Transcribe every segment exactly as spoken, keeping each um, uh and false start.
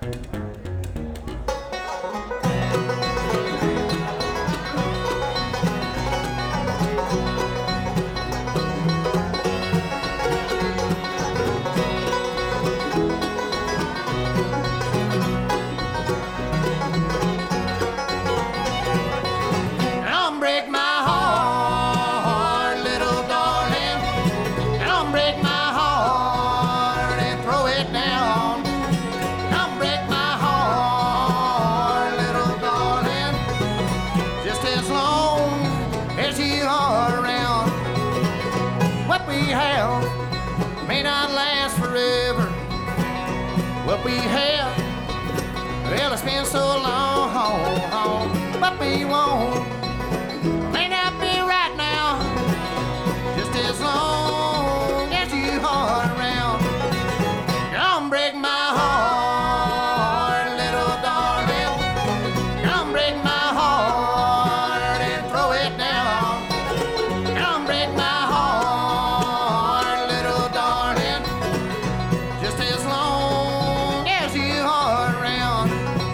Don't break my heart, little darling. Don't break my heart and throw it down. Don't break my heart, little darling. Just as long as you are around. What we have may not last forever. What we have, well, it's been so long, but we won't. May not be right now, just as long as you are around. Don't break my heart, little darling. Don't break my heart and throw it down. Don't break my heart, little darling, just as long as you are around.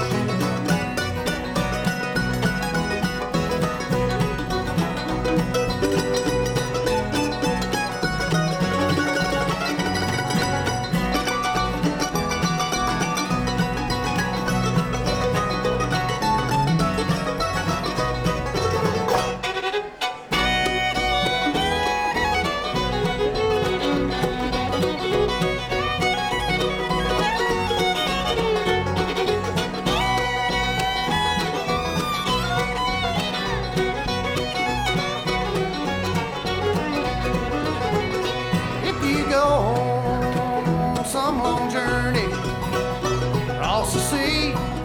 If you go on some long journey across the sea,